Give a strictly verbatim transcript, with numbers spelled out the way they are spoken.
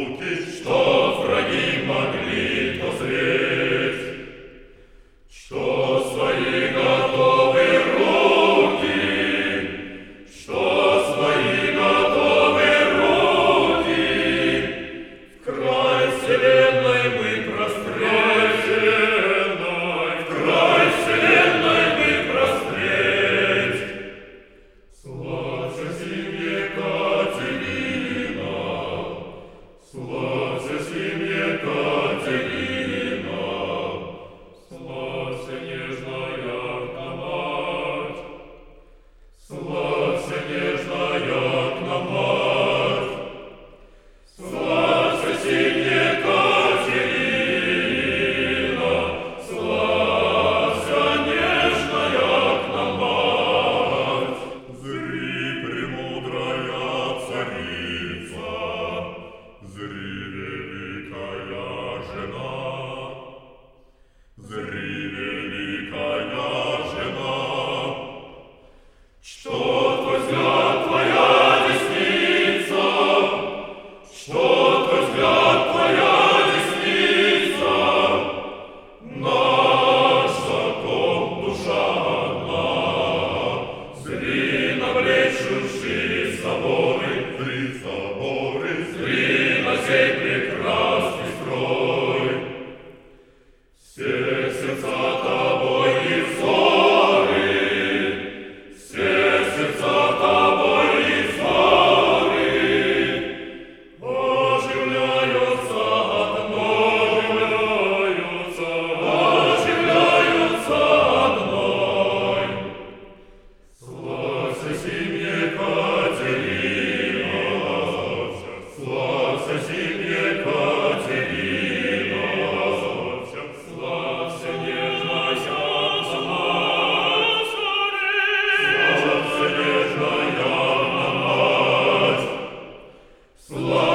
руки, что враги могли дозреть, что свои готовы руки, что свои готовы руки, в край вселенной мы простреть, в край вселенной мы простреть. Славься семье Катерина, славься семье Катерина, славься нежная мать, славься нежная мать, славься семье Катерина, славься нежная мать. Зри, премудрая царица, зри, великая жена, зри, великая жена, что твой взгляд, твоя десница, что твой взгляд, твоя десница, наш закон, душа одна. Зри на блещущие соборы, зри соборы, зри на сей прекрасный строй. Все сердца тобой и взоры, все сердца тобой и взоры оживляются одной, оживляются одной. Славься семье Катерина, славься семье Катерина, славься нежная мать, славься нежная мать, славься